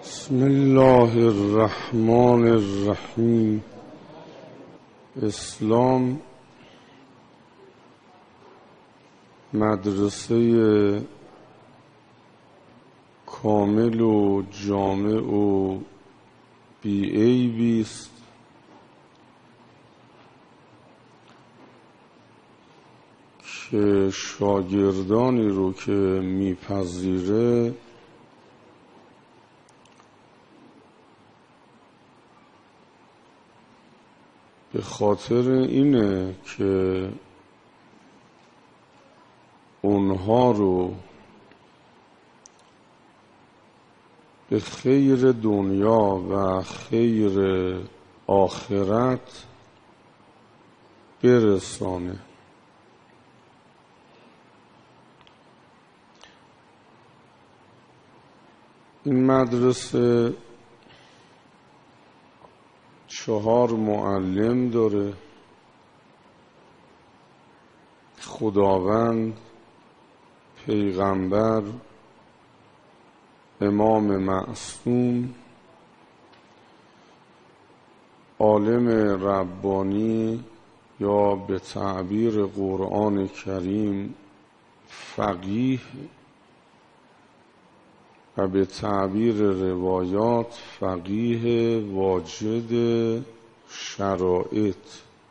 بسم الله الرحمن الرحیم. اسلام مدرسه کامل و جامع و بی‌عیبی است که شاگردانی رو که میپذیره به خاطر اینه که اونها رو به خیر دنیا و خیر آخرت برسانه. این مدرسه 4 معلم داره: خداوند، پیغمبر، امام معصوم، عالم ربانی یا به تعبیر قرآن کریم فقیه و به تعبیر روایات فقیه واجد شرائط.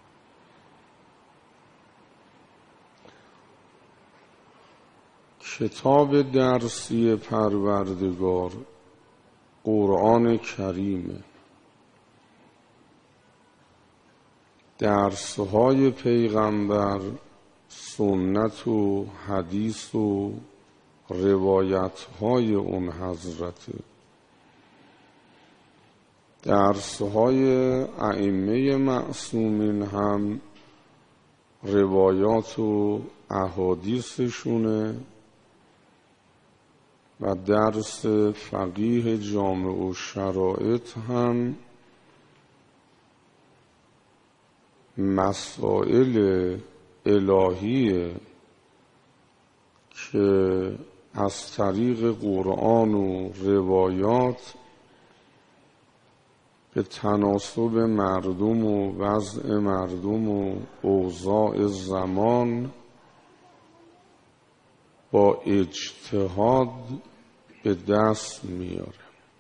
کتاب درسی پروردگار قرآن کریمه. درس‌های پیغمبر سنت و حدیث و روایت‌های اون حضرته. درس‌های ائمه معصومین هم روایات و احادیثشونه و درس فقیه جامع و شرائط هم مسائل الهیه که از طریق قرآن و روایات به تناسب مردم و وضع مردم و اوضاع زمان با اجتهاد به دست میاره.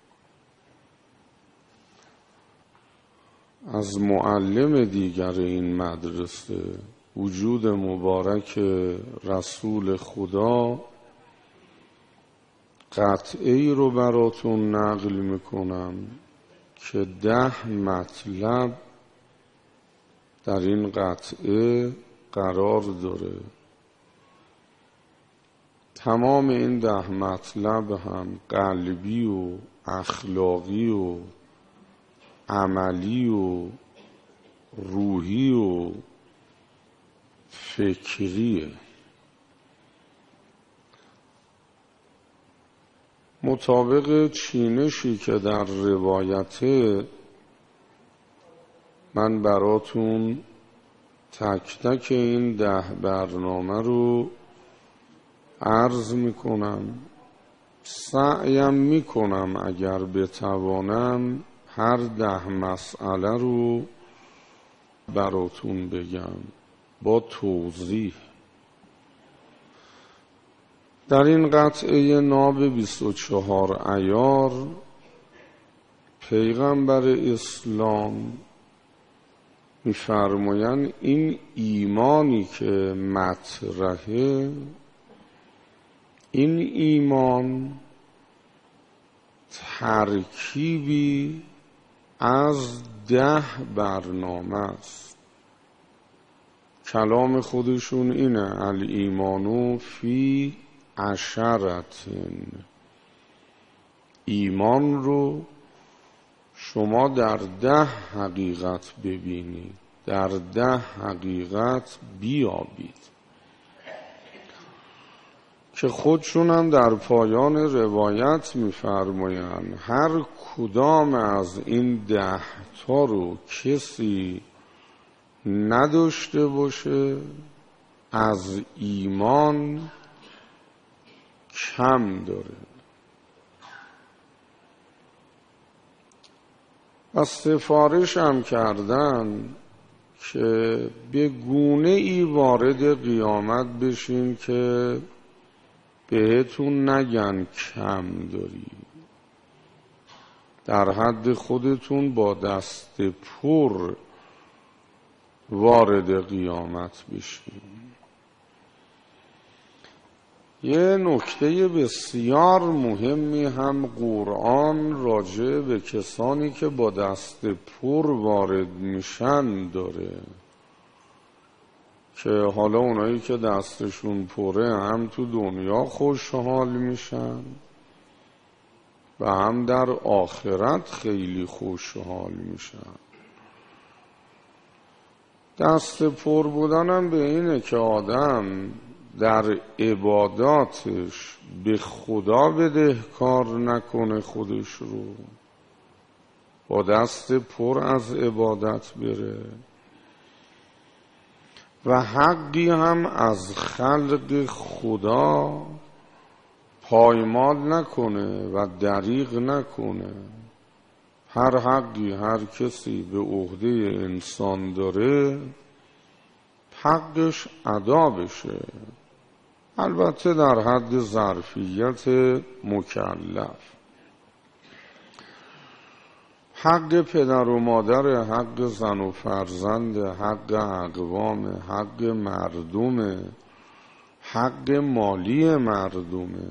از معلم دیگر این مدرسه، وجود مبارک رسول خدا، قطعه‌ای رو براتون نقل میکنم که 10 مطلب در این قطعه قرار داره. تمام این 10 مطلب هم قلبی و اخلاقی و عملی و روحی و فکریه. مطابق چینشی که در روایته من براتون تک تک این 10 برنامه رو عرض میکنم. سعیم میکنم اگر بتوانم هر 10 مسئله رو براتون بگم با توضیح. در این قطعه ناب 24 عیار پیغمبر اسلام می‌فرمایند این ایمانی که مطرحه، این ایمان ترکیبی از 10 برنامه است. کلام خودشون اینه: الایمانو فی 10. ایمان رو شما در 10 حقیقت ببینید، در 10 حقیقت بیابید که خودشون هم در پایان روایت می‌فرمایند هر کدام از این 10 تا رو کسی نداشته باشه از ایمان کم داره. و سفارش هم کردن که به گونه ای وارد قیامت بشین که بهتون نگن کم داری، در حد خودتون با دست پر وارد قیامت بشین. یه نکته بسیار مهمی هم قرآن راجع به کسانی که با دست پر وارد میشن داره که حالا اونایی که دستشون پره هم تو دنیا خوشحال میشن و هم در آخرت خیلی خوشحال میشن. دست پر بودن هم به اینه که آدم در عباداتش به خدا بدهکار نکنه خودش رو، با دست پر از عبادت بره و حقی هم از خلق خدا پایمال نکنه و دریغ نکنه. هر حقی هر کسی به عهده انسان داره حقش ادا بشه، البته در حد ظرفیت مکلف. حق پدر و مادر، حق زن و فرزند، حق اقوام، حق مردم، حق مالی مردمه.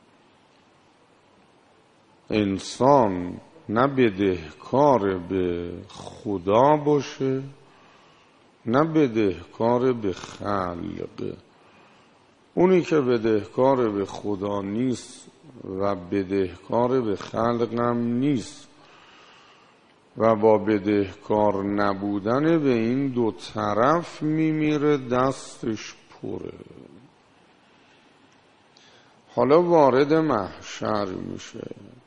انسان نه بدهکار به خدا باشه نه بدهکار به خلق. اونی که بدهکار به خدا نیست و بدهکار به خلق هم نیست و با بدهکار نبودن به این دو طرف میمیره دستش پره. حالا وارد محشر میشه.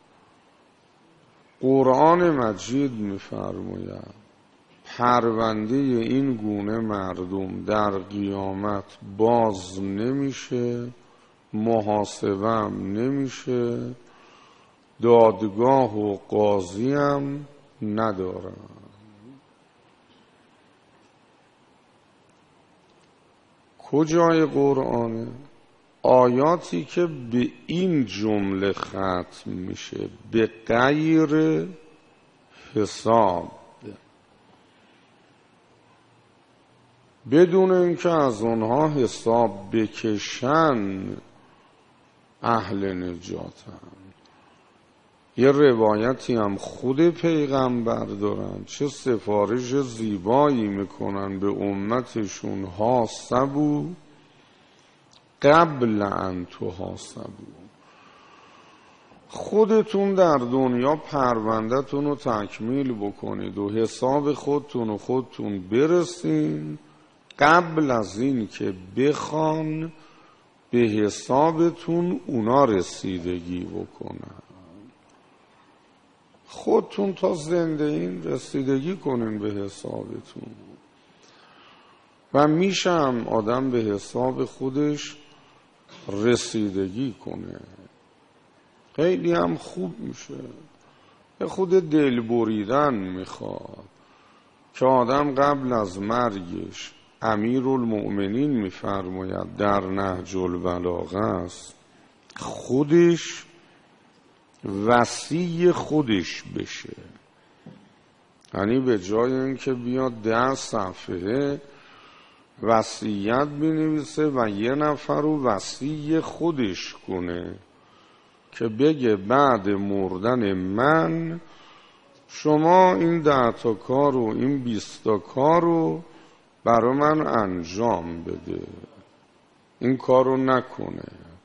قرآن مجید میفرماید پرونده این گونه مردم در قیامت باز نمیشه، محاسبه هم نمیشه، دادگاه و قاضی هم ندارن. کجای قرآنه؟ آیاتی که به این جمله ختم میشه، به غیر حساب، بدون اینکه از اونها حساب بکشن اهل نجاتن. یه روایتی هم خود پیغمبر دارن، چه سفارش زیبایی میکنن به امتشون: حاسبوا قبل ان تحاسبوا. خودتون در دنیا پرونده‌تون رو تکمیل بکنید و حساب خودتون برسین قبل از این که بخوان به حسابتون اونا رسیدگی بکنن. خودتون تا زنده این رسیدگی کنین به حسابتون و میشم آدم به حساب خودش رسیدگی کنه. خیلی هم خوب میشه. یه خود دل بریدن میخواد که آدم قبل از مرگش، امیرالمؤمنین میفرماید در نهج البلاغه است، خودش وصی خودش بشه. یعنی به جای اینکه بیاد 10 صفحه وصیت بنویسه و یه نفر رو وصی خودش کنه که بگه بعد مردن من شما این 10 تا کار و این 20 تا کار رو برای من انجام بده، این کار رو نکنه.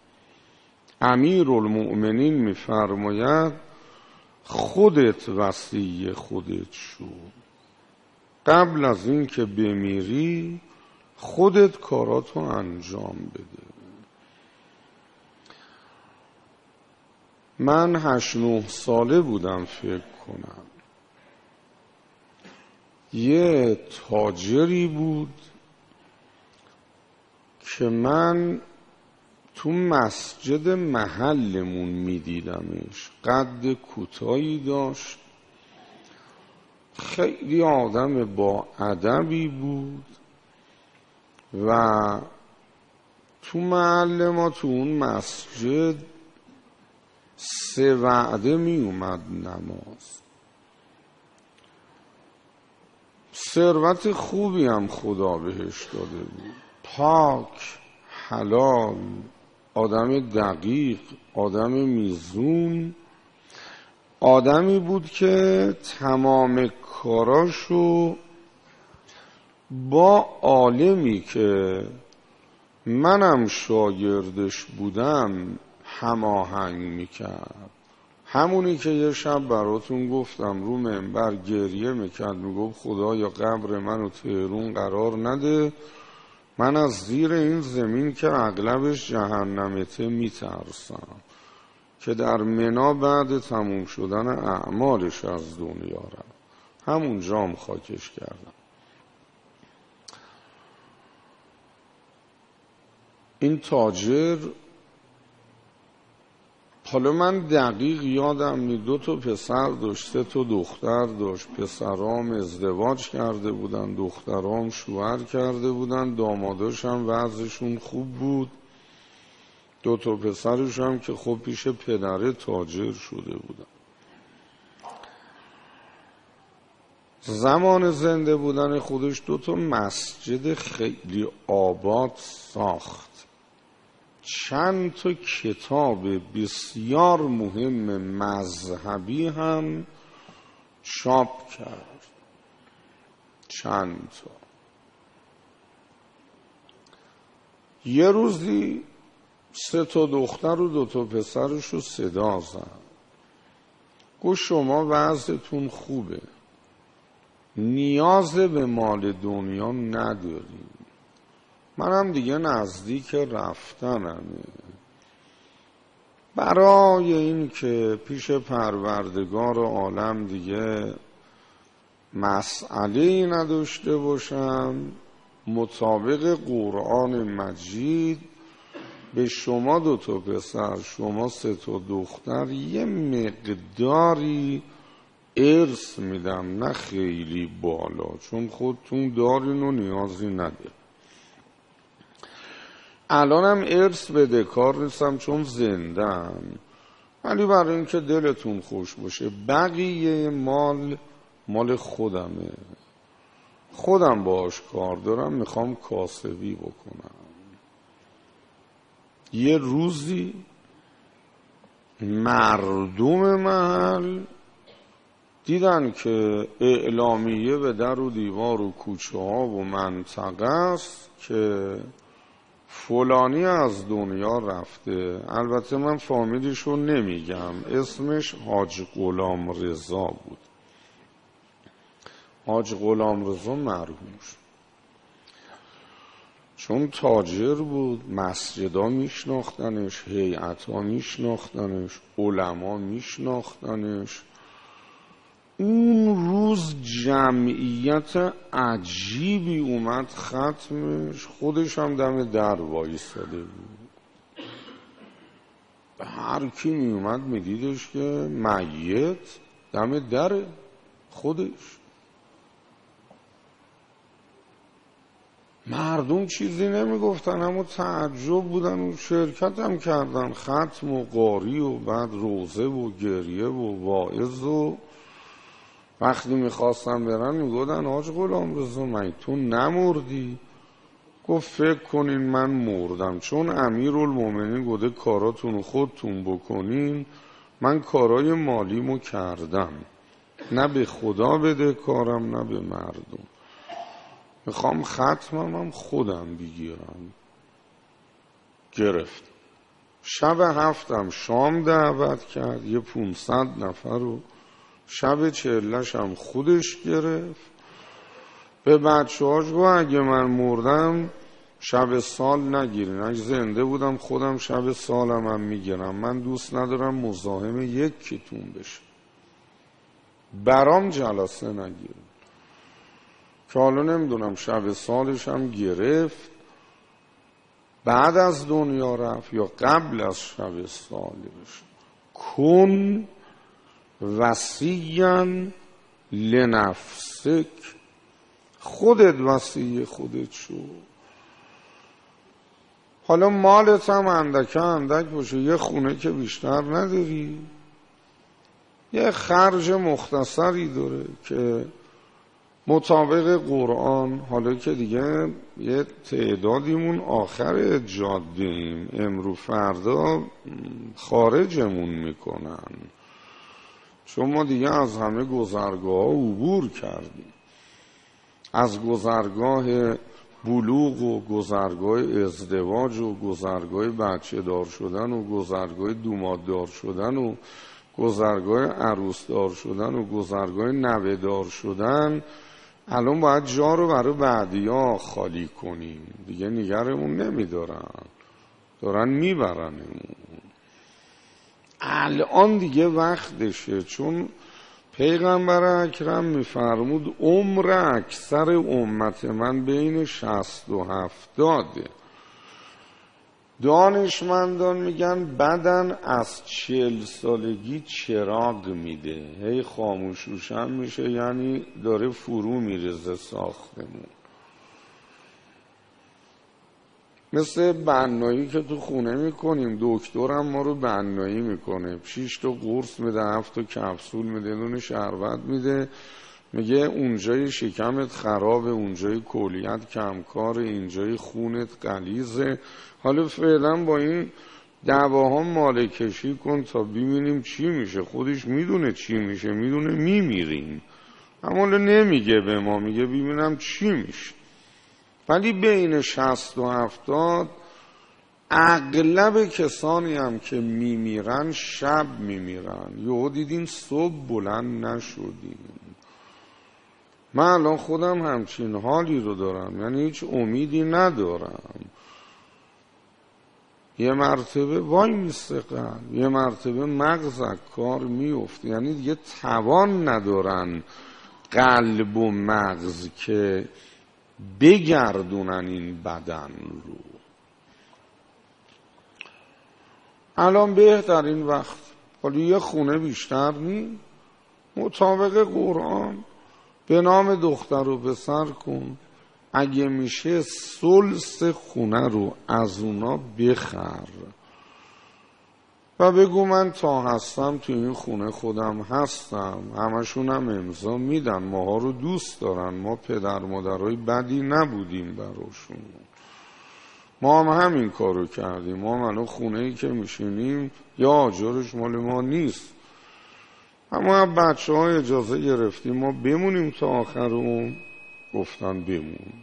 امیرالمؤمنین میفرماید خودت وصی خودت شو، قبل از این که بمیری خودت کاراتو انجام بده. من 8-9 ساله بودم فکر کنم، یه تاجری بود که من تو مسجد محلمون میدیدمش. قد کوتاهی داشت، خیلی آدم با ادبی بود و تو محل ما تو اون مسجد 3 وعده می اومد نماز. ثروت خوبی هم خدا بهش داده بود، پاک، حلال، آدم دقیق، آدم میزون، آدمی بود که تمام کاراشو با عالمی که منم شاگردش بودم هماهنگ میکرد. همونی که یه شب براتون گفتم رو منبر گریه میکرد، میگفت خدایا قبر منو تهرون قرار نده، من از زیر این زمین که اغلبش جهنمته میترسم، که در منا بعد تموم شدن اعمالش از دنیا رفت. همون جام خاکش کردم. این تاجر، حالا من دقیق یادم نی، 2 تا پسر داشت، 3 تا دختر داشت. پسرام ازدواج کرده بودن، دخترام شوهر کرده بودن، داماداش هم وضعشون خوب بود. 2 تا پسرش هم که خب پیش پدره تاجر شده بودن. زمان زنده بودن خودش 2 تا مسجد خیلی آباد ساخت، چند تا کتاب بسیار مهم مذهبی هم چاپ کرد، چند تا. یه روزی 3 تا دختر و 2 تا پسرش رو صدا زد، گفت شما وضعتون خوبه، نیاز به مال دنیا نداریم، منم دیگه نزدیک رفتنمه، برای این که پیش پروردگار عالم دیگه مسئله‌ای نداشته باشم، مطابق قرآن مجید به شما 2 تا پسر، شما 3 تا دختر یه مقداری ارث میدم، نه خیلی بالا، چون خودتون دارین و نیازی نداره. الانم ارث بده کار نیستم چون زندم، ولی برای اینکه دلتون خوش باشه بقیه مال خودمه، خودم باش کار دارم، میخوام کاسبی بکنم. یه روزی مردم محل دیدن که اعلامیه به در و دیوار و کوچه ها و منطقه است که فلانی از دنیا رفته. البته من فامیلیشو نمیگم، اسمش حاج غلام رضا بود. حاج غلام رضا مرحوم شد، چون تاجر بود، مسجدا میشناختنش، هیئت‌ها میشناختنش، علما میشناختنش. اون روز جمعیت عجیبی اومد ختمش، خودش هم دم در وایساده بود. هر کی می اومد می دیدش که میت دم در خودش. مردم چیزی نمی گفتن، اما تعجب بودن و شرکت هم کردن، ختم و قاری و بعد روزه و گریه و واعظ. و وقتی میخواستن برن میگفتن حاج غلام رضا من تو نمردی؟ گفت فکر کنین من مردم، چون امیرالمومنین گفته کاراتون خودتون بکنین، من کارای مالیمو کردم، نه به خدا بده کارم نه به مردم، میخوام ختمم هم خودم بگیرم. گرفت. شب 7 شام دعوت کرد، یه 500 نفر رو. شب 40 هم خودش گرفت. به بچه‌هاش گفت اگه من مردم شب سال نگیرین، اگه زنده بودم خودم شب سالم هم میگیرم، من دوست ندارم مزاحم یکیتون بشه، برام جلسه نگیرین. که حالا نمیدونم شب سالش هم گرفت، بعد از دنیا رفت یا قبل از شب سالش. کن وصیاً لنفسک، خودت وصی خودت شو. حالا مالت هم اندک باشه، یه خونه که بیشتر نداری، یه خرج مختصری داره که مطابق قرآن، حالا که دیگه یه تعدادیمون آخر جاده ایم، امرو فردا خارجمون میکنن، چون ما دیگه از همه گذرگاه ها عبور کردیم، از گذرگاه بلوغ و گذرگاه ازدواج و گذرگاه بچه دار شدن و گذرگاه دوماد دار شدن و گذرگاه عروس دار شدن و گذرگاه نوه دار شدن. الان باید جا رو برای بعدیا خالی کنیم، دیگه نگرمون نمیدارن، دارن میبرنمون. الان دیگه وقتشه، چون پیغمبر اکرم میفرمود عمر اکثر امت من بین 60 و 70. دانشمندان میگن بدن از 40 سالگی چراغ میده، هی خاموش روشن میشه، یعنی داره فرو میرزه ساختمون. مثل بنایی که تو خونه میکنیم، دکترم ما رو بنایی میکنه، 6 تا قرص میده، 7 تا کپسول میده، دونه شربت میده، میگه اونجای شکمت خرابه، اونجای کلیت کمکاره، اینجای خونت غلیظه. حالا فعلا با این دواها ماله کشی کن تا ببینیم چی میشه. خودش میدونه چی میشه، میدونه میمیریم، اما حالا نمیگه به ما، میگه ببینم چی میشه. ولی بین 60 و 70 اغلب کسانی هم که میمیرن شب میمیرن. یهو دیدین صبح بلند نشدیم. من الان خودم همچین حالی رو دارم، یعنی هیچ امیدی ندارم. یه مرتبه وای میستقل، یه مرتبه مغزک کار میفته، یعنی دیگه توان ندارن قلب و مغز که بگردونن این بدن رو. الان بهترین وقت، حالا یه خونه بیشتر نی، مطابق قرآن به نام دختر و پسر کن، اگه میشه ثلث خونه رو از اونا بخر و بگو من تا هستم تو این خونه خودم هستم. همشون هم امضا میدن، ماها رو دوست دارن، ما پدر مادرای بدی نبودیم براشون، ما هم همین کارو کردیم. ما منو خونه ای که میشینیم یا آجرش مال ما نیست، اما بچه ها اجازه گرفتیم ما بمونیم تا آخر اون، گفتن بمون،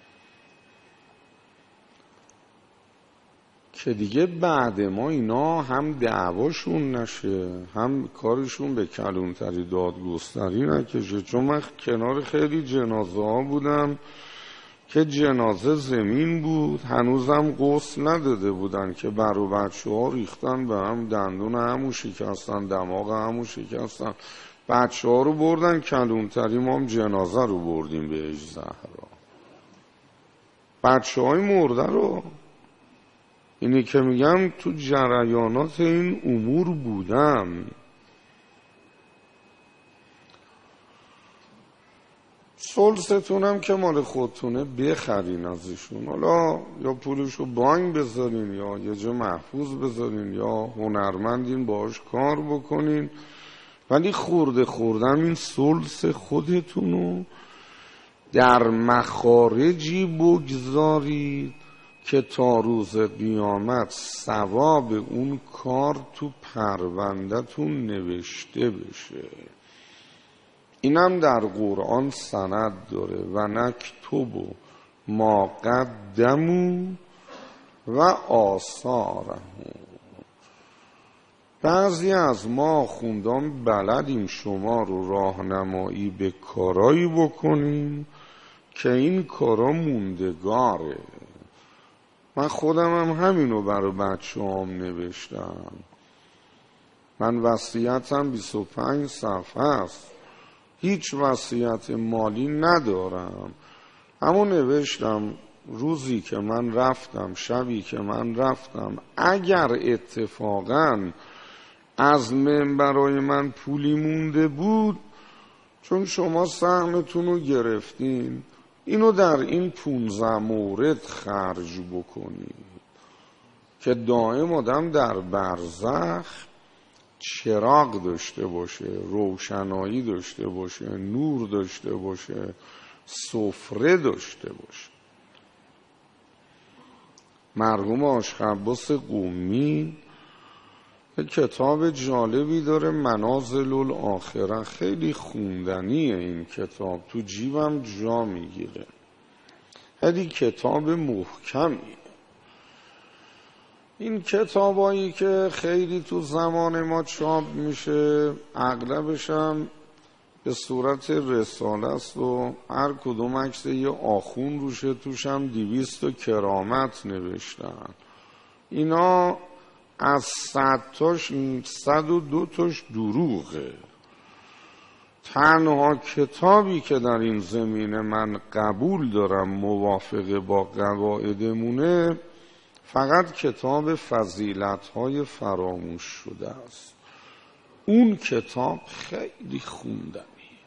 که دیگه بعد ما اینا هم دعواشون نشه، هم کارشون به کلونتری دادگستری نکشه. چون من کنار خیلی جنازه ها بودم که جنازه زمین بود، هنوزم غسل نداده بودن که برو بچه ها ریختن به هم، دندون همو شکستن، دماغ همو شکستن، بچه ها رو بردن کلونتری، ما هم جنازه رو بردیم بهش زهرا، بچه های مرده رو. اینی که میگم تو جریانات این امور بودم. ثلثتونم که مال خودتونه بخرین ازشون، حالا یا پولشو بانک بذارین یا یه جا محفوظ بذارین یا هنرمندین باهاش کار بکنین، ولی خورده خوردم این ثلث خودتونو در مخارجی بگذارید که تا روز قیامت ثواب اون کار تو پرونده‌تون نوشته بشه. اینم در قرآن سند داره، و نکتبو ما قدموا و آثارهم. بعضی از ما خوندان بلدیم شما رو راهنمایی به کارایی بکنیم که این کارا موندگاره. من خودم هم همینو برای بچه هم نوشتم. من وصیتم 25 صفحه است، هیچ وصیت مالی ندارم، اما نوشتم روزی که من رفتم، شبی که من رفتم، اگر اتفاقاً از منبرای من پولی مونده بود چون شما سهمتون رو گرفتین، اینو در این 15 مورد خرج بکنید که دائم آدم در برزخ چراغ داشته باشه، روشنایی داشته باشه، نور داشته باشه، سفره داشته باشه. مرحوم آشق عباس قمی کتاب جالبی داره، منازل الاخره، خیلی خوندنیه این کتاب، تو جیبم جا میگیره، خیلی کتاب محکمیه. این کتابایی که خیلی تو زمان ما چاپ میشه اغلبش هم به صورت رساله است و هر کدوم عکس یه آخون روشه، توش هم 200 کرامت نوشتن. اینا از 100 تاش 102 تاش دروغه. تنها کتابی که در این زمینه من قبول دارم موافق با قواعدمونه فقط کتاب فضیلت‌های فراموش شده است. اون کتاب خیلی خوندنی.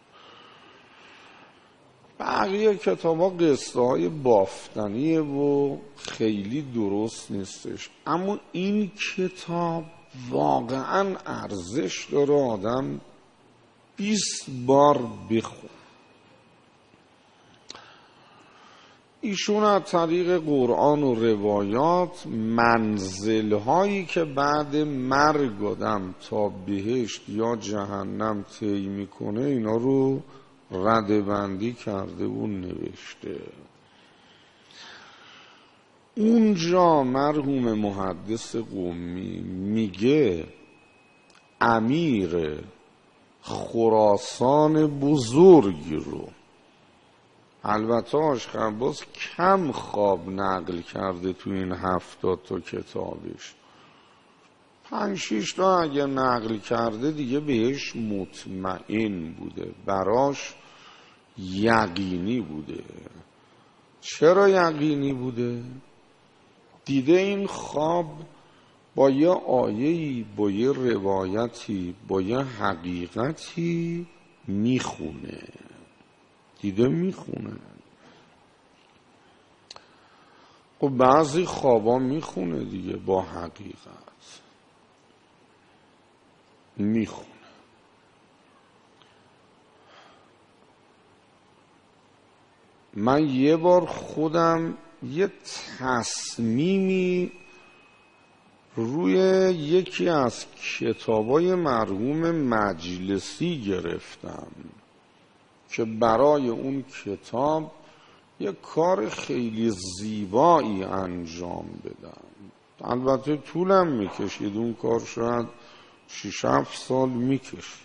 بقیه کتابا قصه های بافتنیه و خیلی درست نیستش، اما این کتاب واقعا ارزش داره آدم 20 بار بخونه. ایشون از طریق قرآن و روایات منزل‌هایی که بعد مرگ آدم تا بهشت یا جهنم طی میکنه اینا رو ردبندی کرده و نوشته. اونجا مرحوم محدث قمی میگه امیر خراسان بزرگی رو، البته آشق عباس کم خواب نقل کرده تو این 70 تا کتابش، 5-6 تا اگه نقل کرده دیگه بهش مطمئن بوده، براش یقینی بوده. چرا یقینی بوده؟ دیده این خواب با یه آیه‌ای، با یه روایتی، با یه حقیقتی میخونه، دیده میخونه. خب بعضی خوابا میخونه دیگه، با حقیقت میخونه. من یه بار خودم یه تصمیمی روی یکی از کتابای مرحوم مجلسی گرفتم که برای اون کتاب یه کار خیلی زیبایی انجام بدم. البته طولم میکشید، اون کار شاید 6-7 سال میکشید.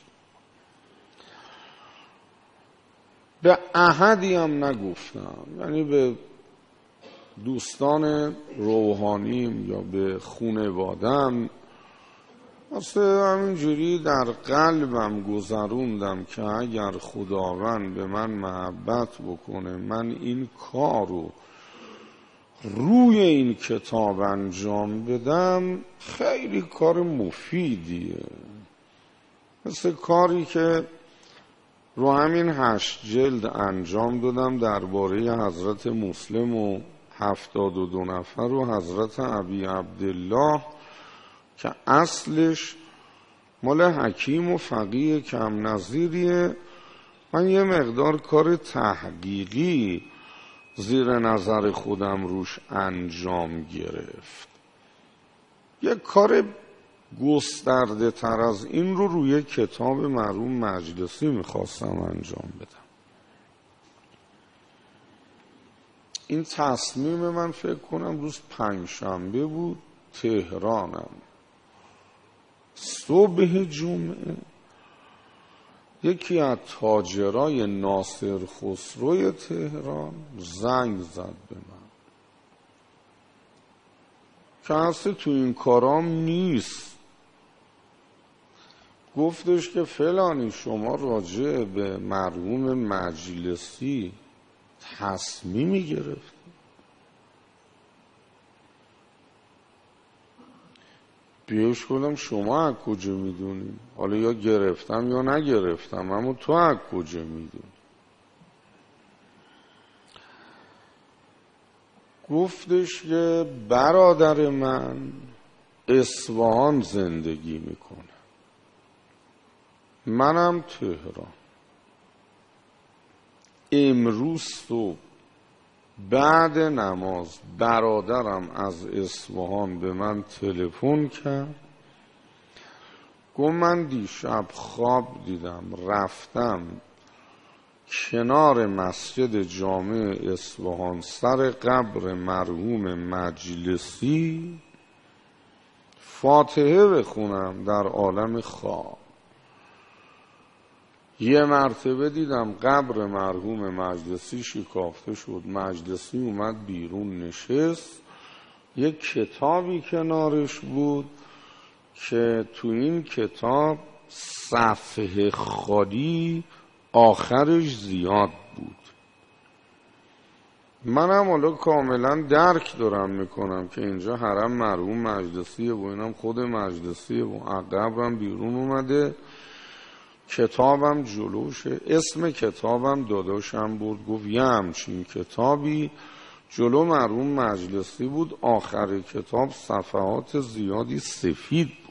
به احدی هم نگفتم، یعنی به دوستان روحانیم یا به خانواده‌ام، اصلا همینجوری در قلبم گذروندم که اگر خداوند به من محبت بکنه من این کارو روی این کتاب انجام بدم، خیلی کار مفیدیه. مثل کاری که رو همین 8 جلد انجام دادم درباره حضرت مسلم و 72 نفر و حضرت ابی عبدالله که اصلش مال حکیم و فقیه کم نظیریه. من یه مقدار کار تحقیقی زیر نظر خودم روش انجام گرفت. یه کار گسترده تر از این رو روی کتاب مرحوم مجلسی میخواستم انجام بدم. این تصمیم من فکر کنم روز 5 شنبه بود، تهرانم. صبح جمعه یکی از تاجرای ناصر خسروی تهران زنگ زد به من که اصلا تو این کارام نیست. گفتش که فلانی شما راجع به مرحوم مجلسی تصمیمی گرفت. بیاش گفتم شما از کجا میدونی؟ حالا یا گرفتم یا نگرفتم، اما تو از کجا میدونی؟ گفتش که برادر من اصفهان زندگی میکنه، منم تهران. امروز صبح بعد نماز برادرم از اصفهان به من تلفن کرد، گفت من دیشب خواب دیدم رفتم کنار مسجد جامع اصفهان سر قبر مرحوم مجلسی فاتحه بخونم در عالم خواب. یه مرتبه دیدم قبر مرحوم مجلسی شکافته شد، مجلسی اومد بیرون نشست، یک کتابی کنارش بود که تو این کتاب صفحه خالی آخرش زیاد بود. منم حالا کاملا درک دارم میکنم که اینجا حرم مرحوم مجلسیه و اینم خود مجلسیه و قبرم بیرون اومده، کتابم جلوشه، اسم کتابم داداشم بود، گفت یه همچین کتابی جلو مرحوم مجلسی بود، آخر کتاب صفحات زیادی سفید بود.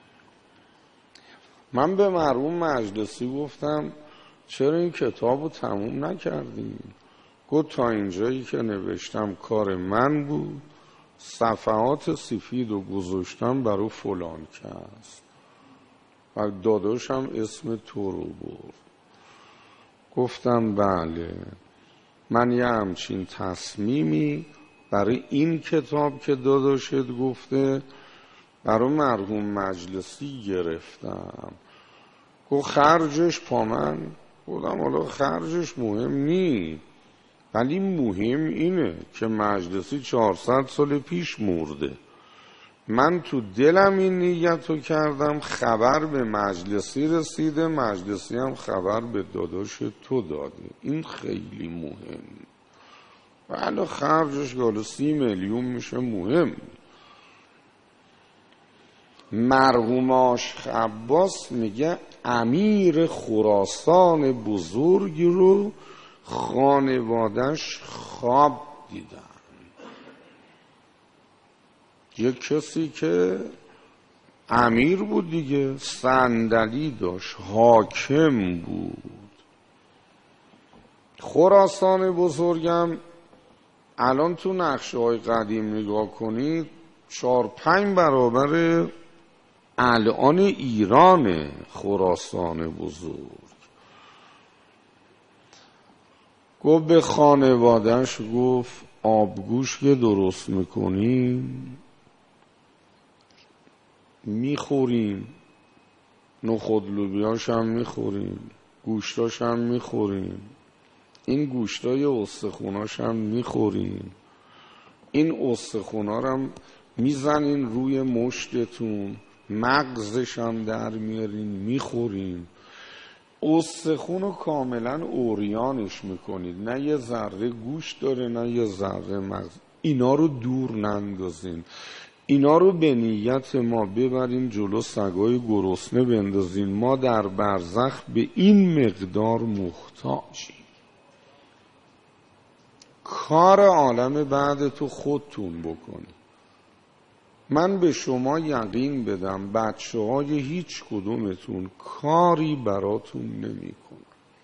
من به مرحوم مجلسی گفتم چرا این کتاب رو تموم نکردیم؟ گفت تا اینجایی که نوشتم کار من بود، صفحات سفید رو گذاشتم برای فلان کس و داداشم اسم تو رو برد. گفتم بله، من یه همچین تصمیمی برای این کتاب که داداشت گفته برای مرحوم مجلسی گرفتم. گفت خرجش پا من؟ گفتم حالا خرجش مهم نی، ولی مهم اینه که مجلسی 400 سال پیش مرده، من تو دلم این نیتو کردم، خبر به مجلسی رسیده، مجلسی هم خبر به داداش تو داده، این خیلی مهم. ولی خرجش گالا 30 میلیون میشه مهم. مرحوم عاشق عباس میگه امیر خراسان بزرگی رو خانوادش خواب دیدن. یک کسی که امیر بود دیگه، صندلی داشت، حاکم بود. خراسان بزرگم الان تو نقشه های قدیم نگاه کنید 4-5 برابر الان ایران. خراسان بزرگ گفت به خانوادهش، گفت آبگوش که درست میکنیم میخوریم، نخود لوبیاش هم میخوریم، گوشتاش هم میخوریم، این گوشتای استخوناش هم میخوریم، این استخونا هم میزنین روی مشتتون، مغزش هم در میارین میخورین، استخونو کاملا اوریانش میکنید، نه یه ذره گوشت داره نه یه ذره مغز. اینا رو دور نندازین، اینا رو به نیت ما ببرین جلو سگای گرسنه بندازین، ما در برزخ به این مقدار محتاجیم. کار عالم بعد تو خودتون بکنی. من به شما یقین بدم بچه های هیچ کدومتون کاری براتون نمی کنن.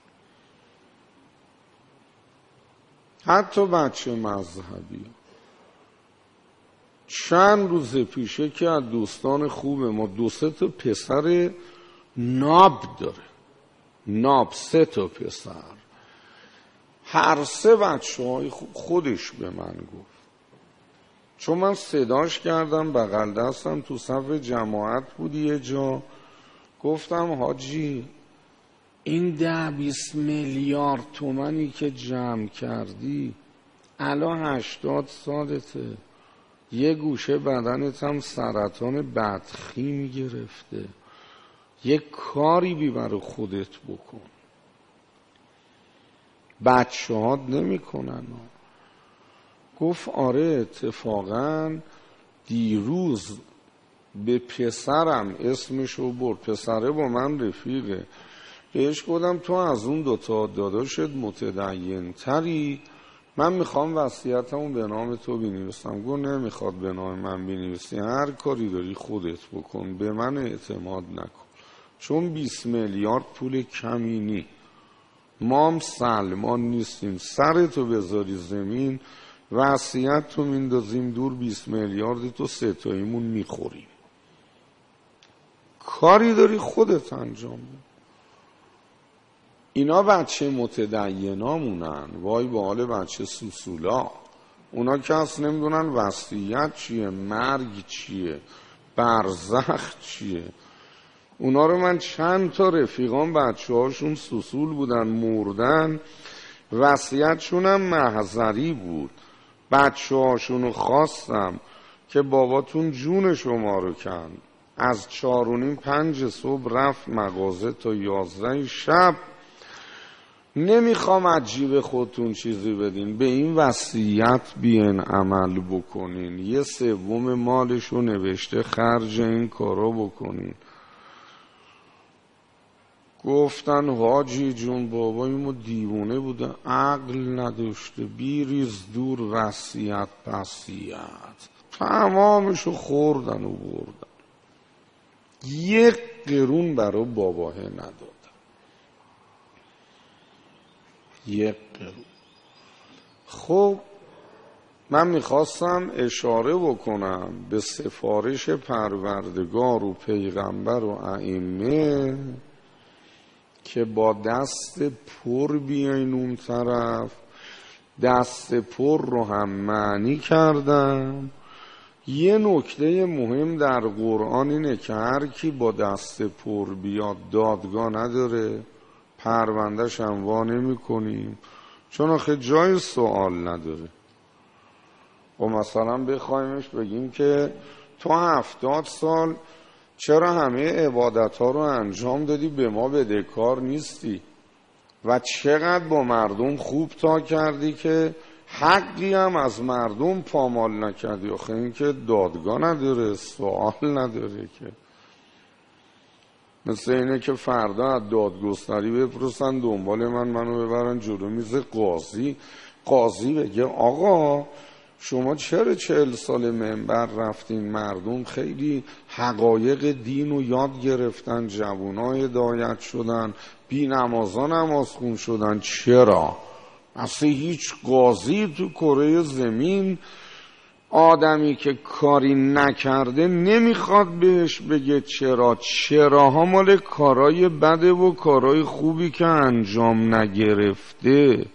حتی بچه مذهبی. چند روز پیشه که از دوستان خوب ما 2-3 تا پسر ناب داره، ناب 3 تا پسر، هر 3 بچه های خودش به من گفت، چون من صداش کردم بغل دستم تو صف جماعت بود یه جا، گفتم حاجی این 10-20 میلیارد تومانی که جمع کردی الان 80 سالته، یه گوشه بدنت هم سرطان بدخی میگرفته، یه کاری بی برای خودت بکن. بچه هات نمی کنن. گفت آره اتفاقا دیروز به پسرم اسمشو برد، پسره با من رفیقه، بهش گفتم تو از اون دوتا داداشت متدین تری، من میخوام وصیتمو به نام تو بنویسم. گفت نمیخواد به نام من بنویسی، هر کاری داری خودت بکن، به من اعتماد نکن، چون 20 میلیارد پول کمی ما هم سلمان نیستیم، سرتو بذاری زمین وصیت تو میندازیم دور، 20 میلیارد تو ستاییمون میخوریم، کاری داری خودت انجام بده. اینا بچه متدینامونن، وای با حال بچه سوسولا، اونا که اصلا نمیدونن وصیت چیه، مرگ چیه، برزخ چیه. اونا رو من چند تا رفیقان بچه هاشون سوسول بودن مردن، وصیتشون هم محضری بود، بچه هاشون رو خواستم که باباتون جون شما رو کند، از 4:30 صبح رفت مغازه تا 11 شب، نمیخوام از جیب خودتون چیزی بدین، به این وصیت بیاین عمل بکنین، 1/3 مالشو نوشته خرج این کارا بکنین. گفتن حاجی جون بابایمو دیوونه بوده، عقل نداشته، بیریز دور وصیت پسیت، تمامشو خوردن و بردن، 1 قرون برای باباه ندادن، 1 قرون. خب من میخواستم اشاره بکنم به سفارش پروردگار و پیغمبر و ائمه که با دست پر بیاین اون طرف، دست پر رو هم معنی کردم. یه نکته مهم در قرآن اینه که هر کی با دست پر بیاد دادگاه نداره، پروندهش هم وا نمی کنیم، چون آخه جای سوال نداره. و مثلا بخوایمش بگیم که تو 70 سال چرا همه عبادت ها رو انجام دادی، به ما بدهکار نیستی و چقدر با مردم خوب تا کردی که حقی هم از مردم پامال نکردی. آخه این که دادگاه نداره، سوال نداره که. مثل اینه که فردا از دادگستری بپرسن دنبال منو ببرن جلو میز قاضی بگه آقا شما چرا 40 سال منبر رفتین، مردم خیلی حقایق دین رو یاد گرفتن، جوانای هدایت شدن، بی نمازان نماز خون شدن، چرا؟ اصلا هیچ قاضی تو کره زمین آدمی که کاری نکرده نمیخواد بهش بگه چرا. چراها مال کارای بده و کارای خوبی که انجام نگرفته.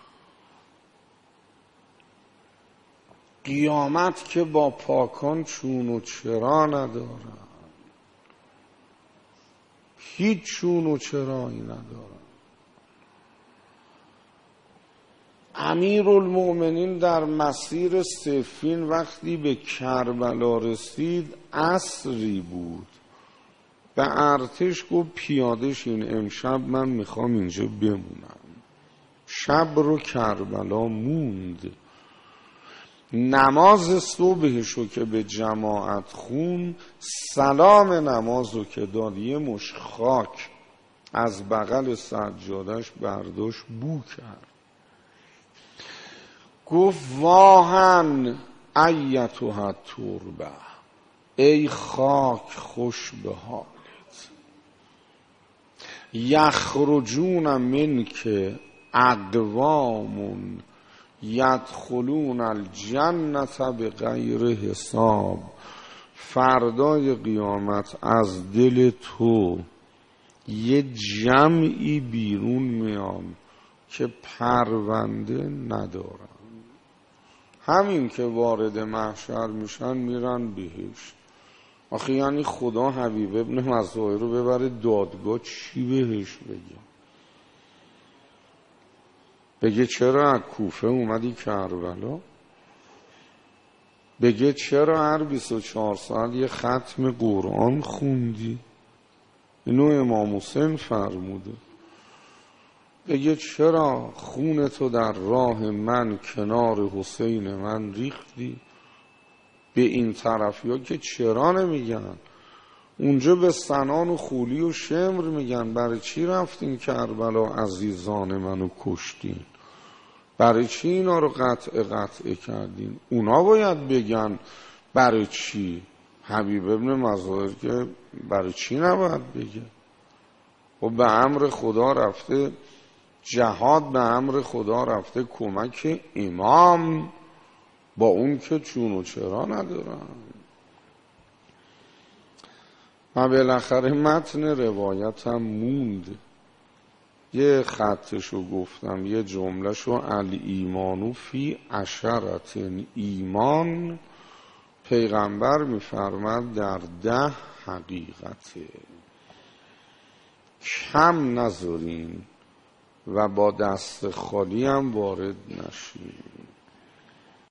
قیامت که با پاکان چون و چرا ندارن، هیچ چون و چرایی ندارن. امیرالمؤمنین در مسیر صفین وقتی به کربلا رسید عصری بود، به ارتش گفت پیاده شین، امشب من میخوام اینجا بمونم. شب رو کربلا موند، نماز صبحشو که به جماعت خون، سلام نمازو که داد یه مش خاک از بغل سجادش برداشت بو کرد، گفت واهن ایتها تربه، ای خاک خوش به حالت، یخرجون منک اقوام یدخلون الجنة بغیر حساب. فردای قیامت از دل تو یه جمعی بیرون میان که پرونده ندارن، همین که وارد محشر میشن میرن بهشت. آخه یعنی خدا حبیب ابن مظاهر رو ببره دادگاه چی بهش بگه چرا از کوفه اومدی کربلا؟ بگه چرا هر 24 ساعت یه ختم قرآن خوندی؟ اینو امام حسین فرموده. بگه چرا خونتو در راه من کنار حسین من ریختی؟ به این طرفی ها که چرا نمیگن؟ اونجا به سنان و خولی و شمر میگن برای چی رفتین کربلا عزیزان منو کشتین؟ برای چی اینا رو قطع کردین؟ اونا باید بگن برای چی. حبیب ابن مظاهر که برای چی نباید بگه؟ و به امر خدا رفته جهاد، به امر خدا رفته کمک امام، با اون که چون و چرا ندارن. من بالاخره متن روایتم موند، یه خطشو گفتم، یه جملهشو الایمانو فی عشرت، ایمان پیغمبر میفرماد در 10 حقیقته، کم نذارین و با دست خالی هم وارد نشین.